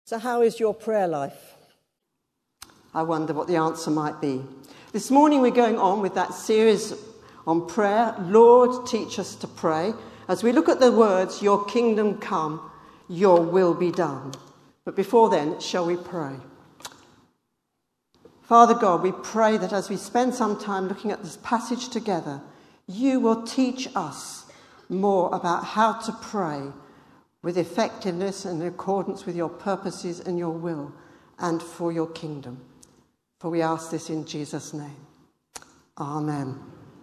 So how is your prayer life? I wonder what the answer might be. This morning we're going on with that series on prayer, Lord, teach us to pray, as we look at the words, your kingdom come, your will be done. But before then, shall we pray? Father God, we pray that as we spend some time looking at this passage together, you will teach us more about how to pray with effectiveness and in accordance with your purposes and your will and for your kingdom. For we ask this in Jesus' name. Amen.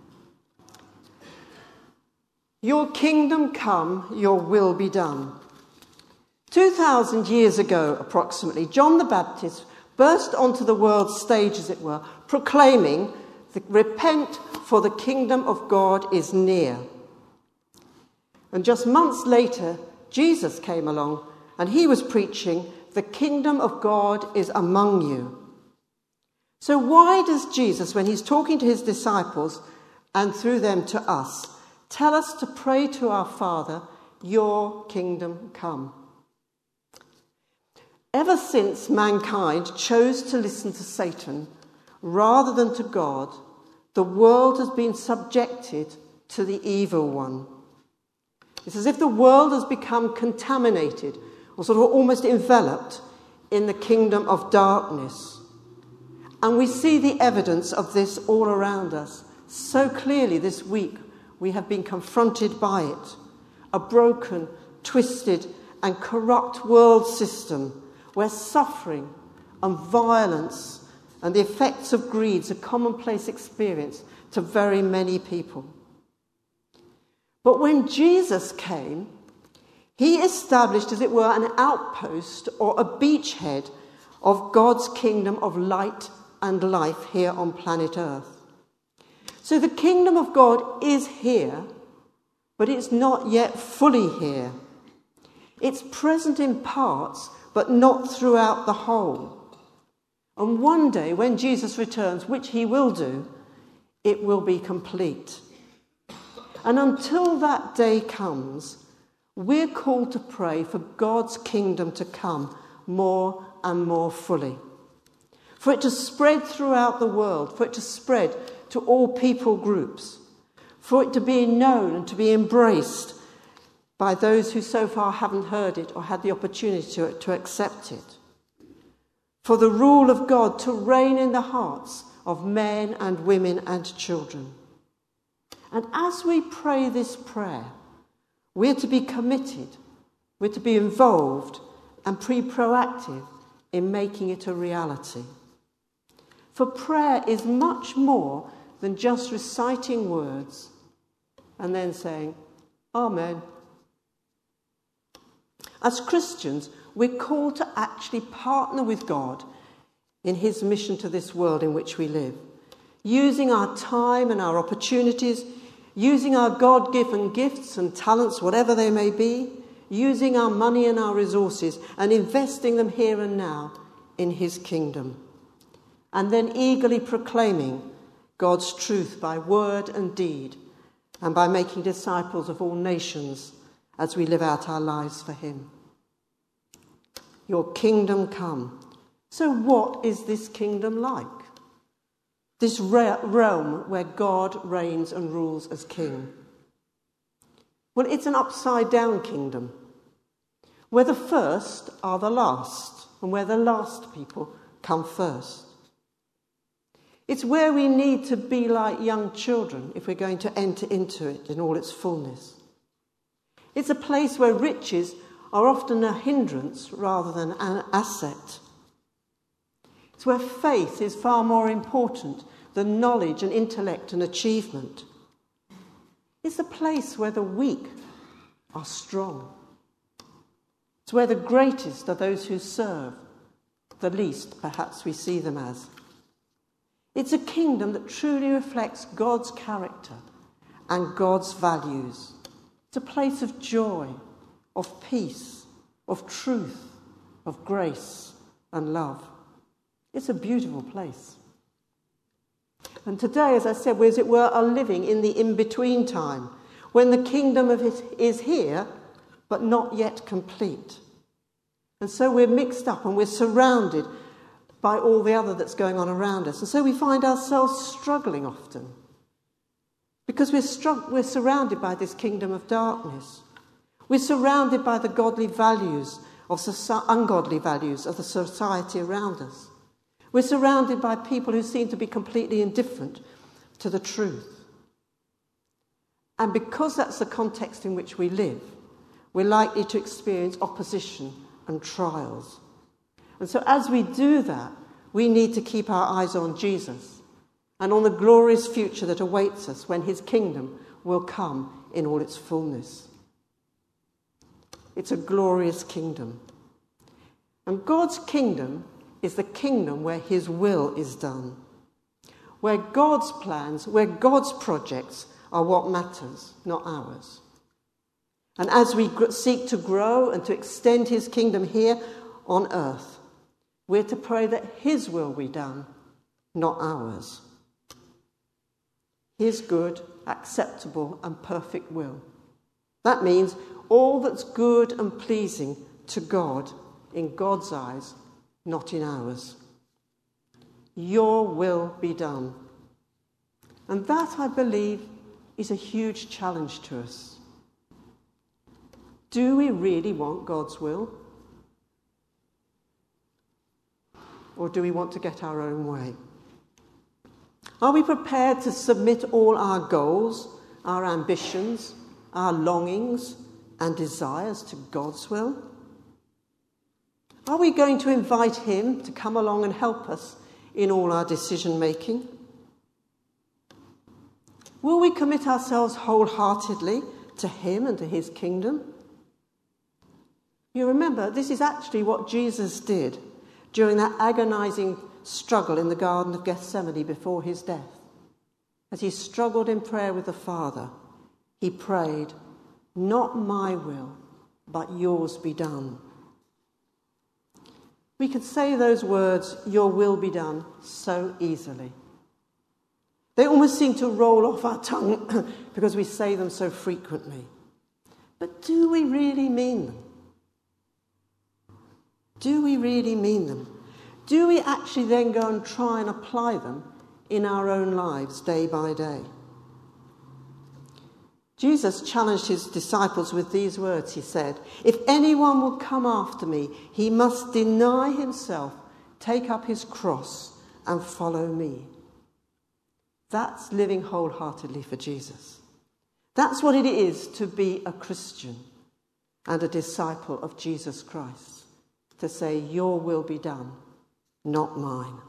Your kingdom come, your will be done. 2,000 years ago, approximately, John the Baptist burst onto the world stage, as it were, proclaiming, repent, for the kingdom of God is near. And just months later, Jesus came along and he was preaching, the kingdom of God is among you. So why does Jesus, when he's talking to his disciples and through them to us, tell us to pray to our Father, your kingdom come? Ever since mankind chose to listen to Satan rather than to God, the world has been subjected to the evil one. It's as if the world has become contaminated or sort of almost enveloped in the kingdom of darkness. And we see the evidence of this all around us. So clearly this week we have been confronted by it. A broken, twisted and corrupt world system where suffering and violence and the effects of greed is a commonplace experience to very many people. But when Jesus came, he established, as it were, an outpost or a beachhead of God's kingdom of light and life here on planet Earth. So the kingdom of God is here, but it's not yet fully here. It's present in parts, but not throughout the whole. And one day, when Jesus returns, which he will do, it will be complete. And until that day comes, we're called to pray for God's kingdom to come more and more fully. For it to spread throughout the world, for it to spread to all people groups, for it to be known and to be embraced by those who so far haven't heard it or had the opportunity to accept it. For the rule of God to reign in the hearts of men and women and children. And as we pray this prayer, we're to be committed, we're to be involved and proactive in making it a reality. For prayer is much more than just reciting words and then saying, Amen. As Christians, we're called to actually partner with God in his mission to this world in which we live, using our time and our opportunities, using our God-given gifts and talents, whatever they may be, using our money and our resources and investing them here and now in his kingdom, and then eagerly proclaiming God's truth by word and deed and by making disciples of all nations as we live out our lives for him. Your kingdom come. So what is this kingdom like? This realm where God reigns and rules as king. Well, it's an upside-down kingdom, where the first are the last, and where the last people come first. It's where we need to be like young children if we're going to enter into it in all its fullness. It's a place where riches are often a hindrance rather than an asset. It's where faith is far more important than knowledge and intellect and achievement. It's a place where the weak are strong. It's where the greatest are those who serve, the least perhaps we see them as. It's a kingdom that truly reflects God's character and God's values. It's a place of joy, of peace, of truth, of grace and love. It's a beautiful place. And today, as I said, we, as it were, are living in the in-between time, when the kingdom of it is here, but not yet complete. And so we're mixed up and we're surrounded by all the other that's going on around us. And so we find ourselves struggling often because we're surrounded by this kingdom of darkness. We're surrounded by the godly values of ungodly values of the society around us. We're surrounded by people who seem to be completely indifferent to the truth. And because that's the context in which we live, we're likely to experience opposition and trials. And so as we do that, we need to keep our eyes on Jesus and on the glorious future that awaits us when his kingdom will come in all its fullness. It's a glorious kingdom. And God's kingdom is the kingdom where his will is done, where God's plans, where God's projects are what matters, not ours. And as we seek to grow and to extend his kingdom here on earth, we're to pray that his will be done, not ours. His good, acceptable and perfect will. That means all that's good and pleasing to God in God's eyes, not in ours. Your will be done. And that, I believe, is a huge challenge to us. Do we really want God's will? Or do we want to get our own way? Are we prepared to submit all our goals, our ambitions, our longings and desires to God's will? Are we going to invite him to come along and help us in all our decision making? Will we commit ourselves wholeheartedly to him and to his kingdom? You remember, this is actually what Jesus did during that agonizing struggle in the Garden of Gethsemane before his death. As he struggled in prayer with the Father, he prayed, "Not my will, but yours be done." We could say those words, "Your will be done," so easily. They almost seem to roll off our tongue because we say them so frequently. But do we really mean them? Do we really mean them? Do we actually then go and try and apply them in our own lives day by day? Jesus challenged his disciples with these words. He said, "If anyone will come after me, he must deny himself, take up his cross and follow me." That's living wholeheartedly for Jesus. That's what it is to be a Christian and a disciple of Jesus Christ. To say, "Your will be done, not mine."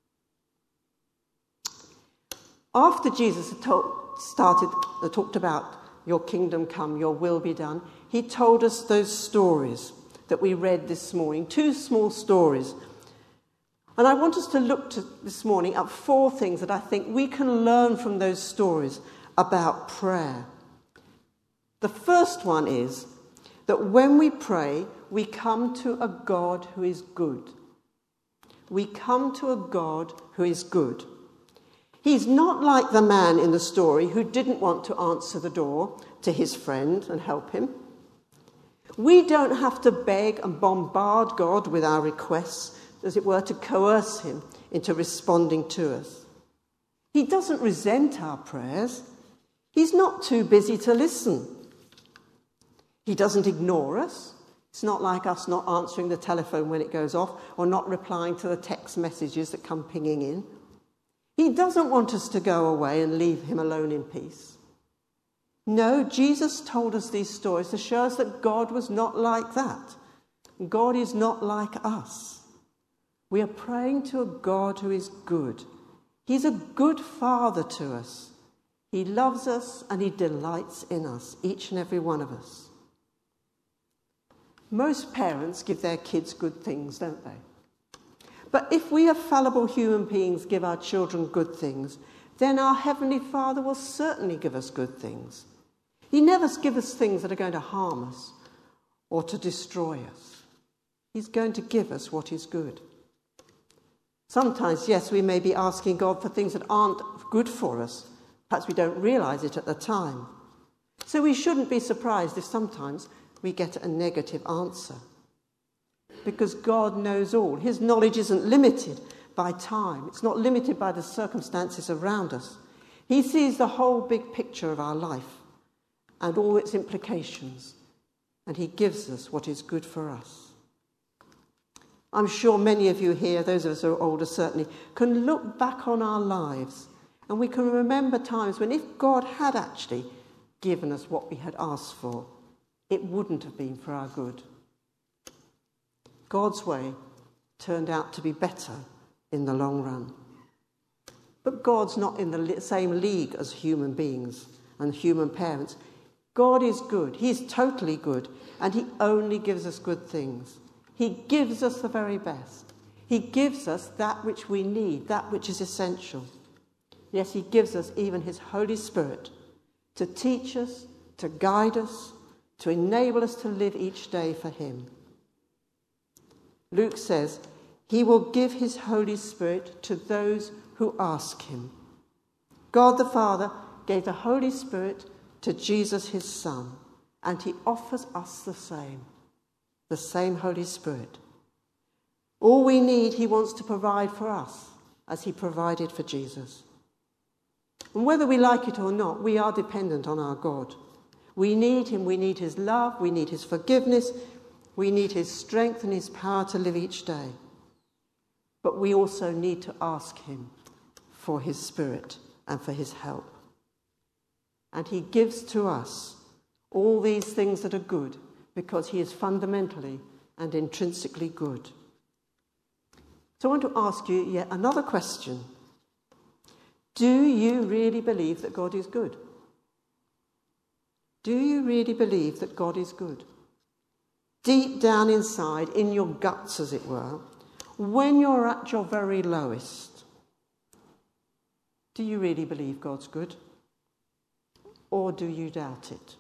After Jesus had talked about your kingdom come, your will be done, he told us those stories that we read this morning, 2 small stories. And I want us to look this morning at 4 things that I think we can learn from those stories about prayer. The first one is that when we pray, we come to a God who is good. We come to a God who is good. He's not like the man in the story who didn't want to answer the door to his friend and help him. We don't have to beg and bombard God with our requests, as it were, to coerce him into responding to us. He doesn't resent our prayers. He's not too busy to listen. He doesn't ignore us. It's not like us not answering the telephone when it goes off or not replying to the text messages that come pinging in. He doesn't want us to go away and leave him alone in peace. No, Jesus told us these stories to show us that God was not like that. God is not like us. We are praying to a God who is good. He's a good father to us. He loves us and he delights in us, each and every one of us. Most parents give their kids good things, don't they? But if we, as fallible human beings, give our children good things, then our Heavenly Father will certainly give us good things. He never gives us things that are going to harm us or to destroy us. He's going to give us what is good. Sometimes, yes, we may be asking God for things that aren't good for us. Perhaps we don't realise it at the time. So we shouldn't be surprised if sometimes we get a negative answer. because God knows all. His knowledge isn't limited by time. It's not limited by the circumstances around us. He sees the whole big picture of our life and all its implications, and he gives us what is good for us. I'm sure many of you here, those of us who are older certainly, can look back on our lives and we can remember times when if God had actually given us what we had asked for, it wouldn't have been for our good. God's way turned out to be better in the long run. But God's not in the same league as human beings and human parents. God is good. He's totally good, and he only gives us good things. He gives us the very best. He gives us that which we need, that which is essential. Yes, he gives us even his Holy Spirit to teach us, to guide us, to enable us to live each day for him. Luke says, he will give his Holy Spirit to those who ask him. God the Father gave the Holy Spirit to Jesus, his Son, and he offers us the same Holy Spirit. All we need, he wants to provide for us as he provided for Jesus. And whether we like it or not, we are dependent on our God. We need him, we need his love, we need his forgiveness, we need his strength and his power to live each day. But we also need to ask him for his Spirit and for his help. And he gives to us all these things that are good because he is fundamentally and intrinsically good. So I want to ask you yet another question. Do you really believe that God is good? Do you really believe that God is good? Deep down inside, in your guts as it were, when you're at your very lowest, do you really believe God's good? Or do you doubt it?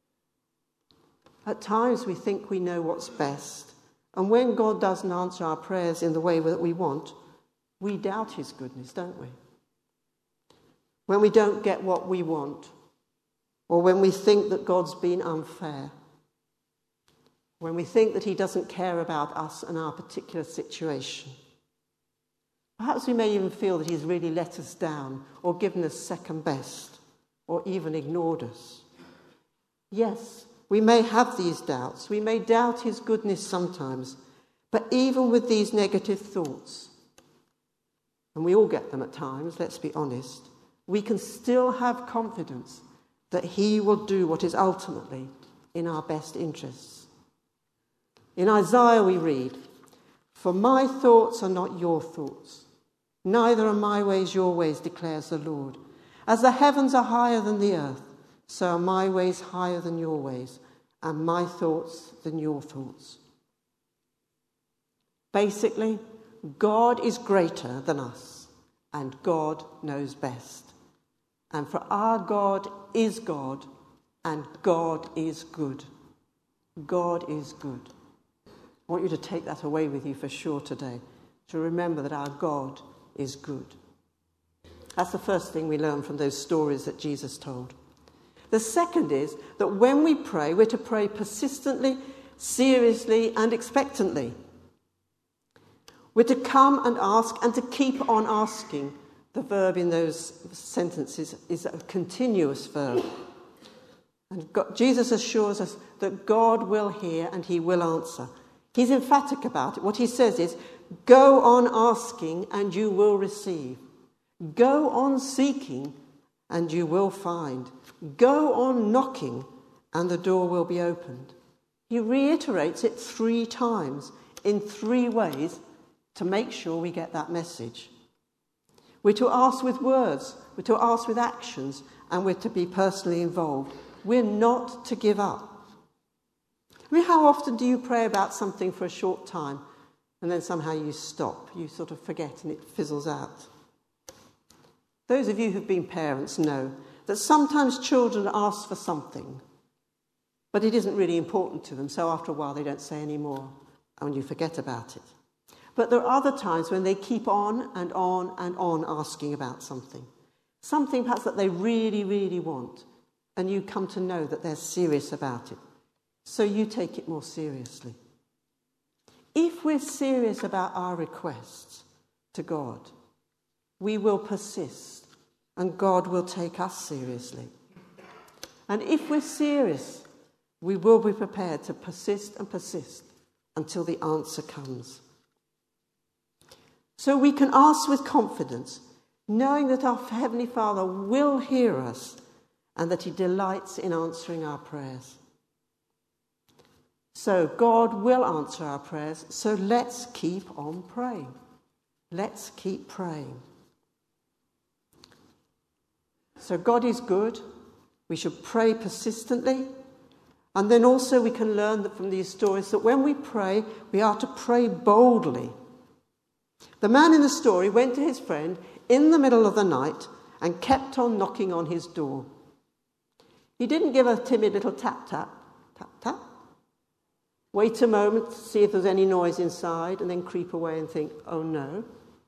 At times we think we know what's best, and when God doesn't answer our prayers in the way that we want, we doubt his goodness, don't we? When we don't get what we want, or when we think that God's been unfair, when we think that he doesn't care about us and our particular situation. Perhaps we may even feel that he's really let us down or given us second best or even ignored us. Yes, we may have these doubts. We may doubt his goodness sometimes. But even with these negative thoughts, and we all get them at times, let's be honest, we can still have confidence that he will do what is ultimately in our best interests. In Isaiah we read, "For my thoughts are not your thoughts, neither are my ways your ways, declares the Lord. As the heavens are higher than the earth, so are my ways higher than your ways, and my thoughts than your thoughts." Basically, God is greater than us, and God knows best. And for our God is God, and God is good. God is good. I want you to take that away with you for sure today, to remember that our God is good. That's the first thing we learn from those stories that Jesus told. The second is that when we pray, we're to pray persistently, seriously, and expectantly. We're to come and ask and to keep on asking. The verb in those sentences is a continuous verb. And Jesus assures us that God will hear and he will answer. He's emphatic about it. What he says is, go on asking and you will receive. Go on seeking and you will find. Go on knocking and the door will be opened. He reiterates it 3 times in 3 ways to make sure we get that message. We're to ask with words, we're to ask with actions, and we're to be personally involved. We're not to give up. I mean, how often do you pray about something for a short time and then somehow you stop, you sort of forget and it fizzles out? Those of you who've been parents know that sometimes children ask for something, but it isn't really important to them, so after a while they don't say any more and you forget about it. But there are other times when they keep on and on and on asking about something perhaps that they really, really want, and you come to know that they're serious about it. So you take it more seriously. If we're serious about our requests to God, we will persist and God will take us seriously. And if we're serious, we will be prepared to persist and persist until the answer comes. So we can ask with confidence, knowing that our Heavenly Father will hear us and that he delights in answering our prayers. So God will answer our prayers, so let's keep on praying. Let's keep praying. So God is good. We should pray persistently. And then also we can learn that from these stories that when we pray, we are to pray boldly. The man in the story went to his friend in the middle of the night and kept on knocking on his door. He didn't give a timid little tap, tap, tap, tap. Wait a moment to see if there's any noise inside and then creep away and think, oh no.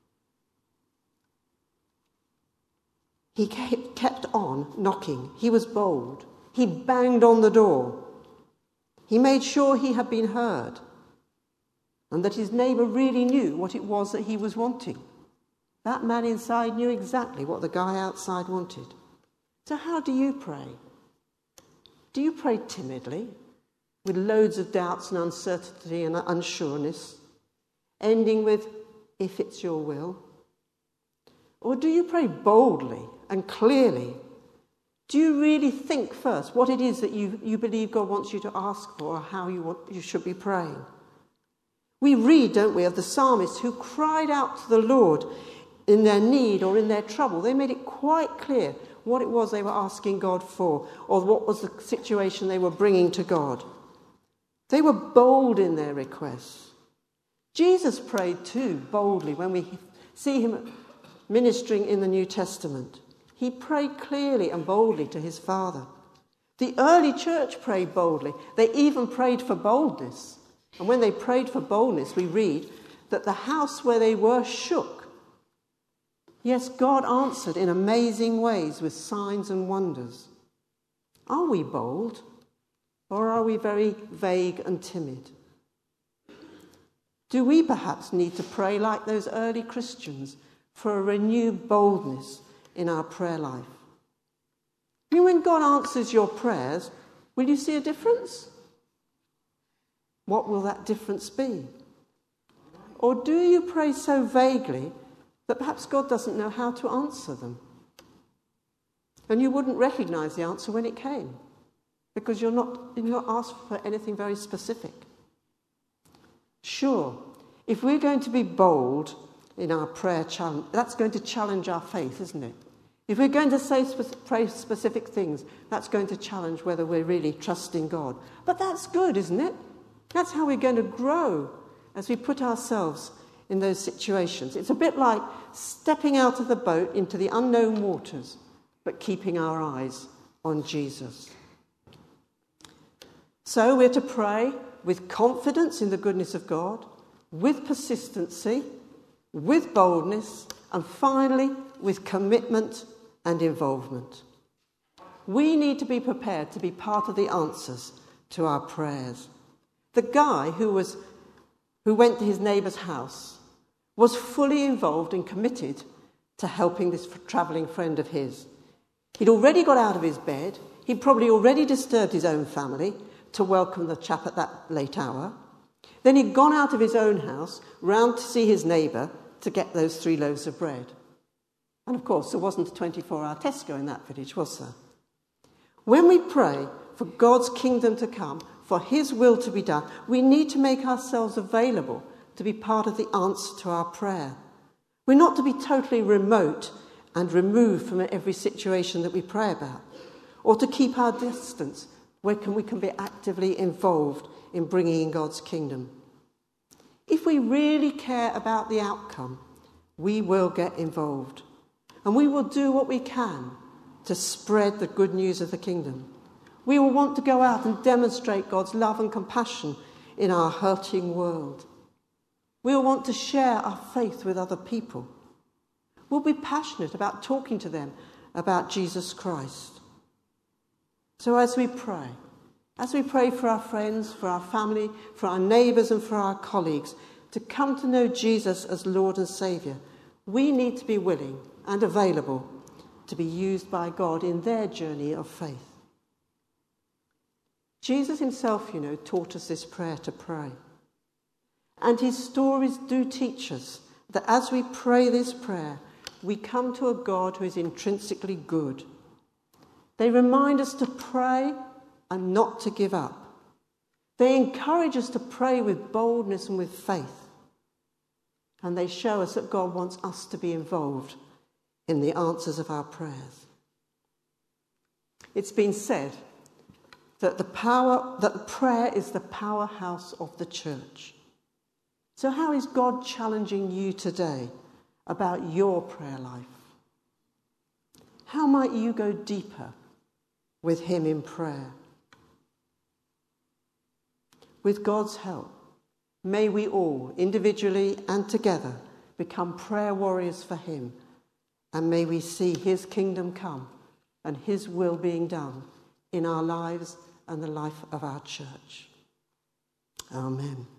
He kept on knocking. He was bold. He banged on the door. He made sure he had been heard and that his neighbour really knew what it was that he was wanting. That man inside knew exactly what the guy outside wanted. So how do you pray? Do you pray timidly, with loads of doubts and uncertainty and unsureness, ending with, if it's your will? Or do you pray boldly and clearly? Do you really think first what it is that you believe God wants you to ask for or how you should be praying? We read, don't we, of the psalmists who cried out to the Lord in their need or in their trouble. They made it quite clear what it was they were asking God for or what was the situation they were bringing to God. They were bold in their requests. Jesus prayed too boldly when we see him ministering in the New Testament. He prayed clearly and boldly to his Father. The early church prayed boldly. They even prayed for boldness. And when they prayed for boldness, we read that the house where they were shook. Yes, God answered in amazing ways with signs and wonders. Are we bold? Or are we very vague and timid? Do we perhaps need to pray like those early Christians for a renewed boldness in our prayer life? I mean, when God answers your prayers, will you see a difference? What will that difference be? Or do you pray so vaguely that perhaps God doesn't know how to answer them? And you wouldn't recognise the answer when it came, because you're not asked for anything very specific. Sure, if we're going to be bold in our prayer challenge, that's going to challenge our faith, isn't it? If we're going to pray specific things, that's going to challenge whether we're really trusting God. But that's good, isn't it? That's how we're going to grow as we put ourselves in those situations. It's a bit like stepping out of the boat into the unknown waters, but keeping our eyes on Jesus. So we're to pray with confidence in the goodness of God, with persistency, with boldness, and finally with commitment and involvement. We need to be prepared to be part of the answers to our prayers. The guy who went to his neighbour's house was fully involved and committed to helping this travelling friend of his. He'd already got out of his bed. He'd probably already disturbed his own family to welcome the chap at that late hour. Then he'd gone out of his own house round to see his neighbour to get those 3 loaves of bread. And of course, there wasn't a 24-hour Tesco in that village, was there? When we pray for God's kingdom to come, for his will to be done, we need to make ourselves available to be part of the answer to our prayer. We're not to be totally remote and removed from every situation that we pray about, or to keep our distance where we can be actively involved in bringing in God's kingdom. If we really care about the outcome, we will get involved, and we will do what we can to spread the good news of the kingdom. We will want to go out and demonstrate God's love and compassion in our hurting world. We will want to share our faith with other people. We'll be passionate about talking to them about Jesus Christ. So as we pray, As we pray for our friends, for our family, for our neighbours and for our colleagues to come to know Jesus as Lord and Saviour, we need to be willing and available to be used by God in their journey of faith. Jesus himself, taught us this prayer to pray. And his stories do teach us that as we pray this prayer, we come to a God who is intrinsically good. They remind us to pray and not to give up. They encourage us to pray with boldness and with faith. And they show us that God wants us to be involved in the answers of our prayers. It's been said that prayer is the powerhouse of the church. So how is God challenging you today about your prayer life? How might you go deeper with him in prayer? With God's help, may we all, individually and together, become prayer warriors for him, and may we see his kingdom come and his will being done in our lives and the life of our church. Amen.